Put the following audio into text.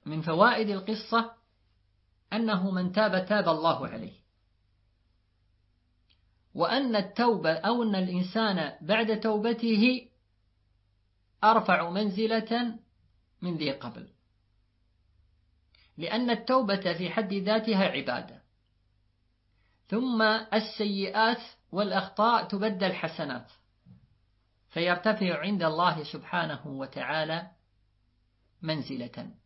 من فوائد القصة أنه من تاب تاب الله عليه، وأن التوبة أو أن الإنسان بعد توبته أرفع منزلة من ذي قبل، لأن التوبة في حد ذاتها عبادة، ثم السيئات والأخطاء تبدل حسنات، فيرتفع عند الله سبحانه وتعالى منزلة.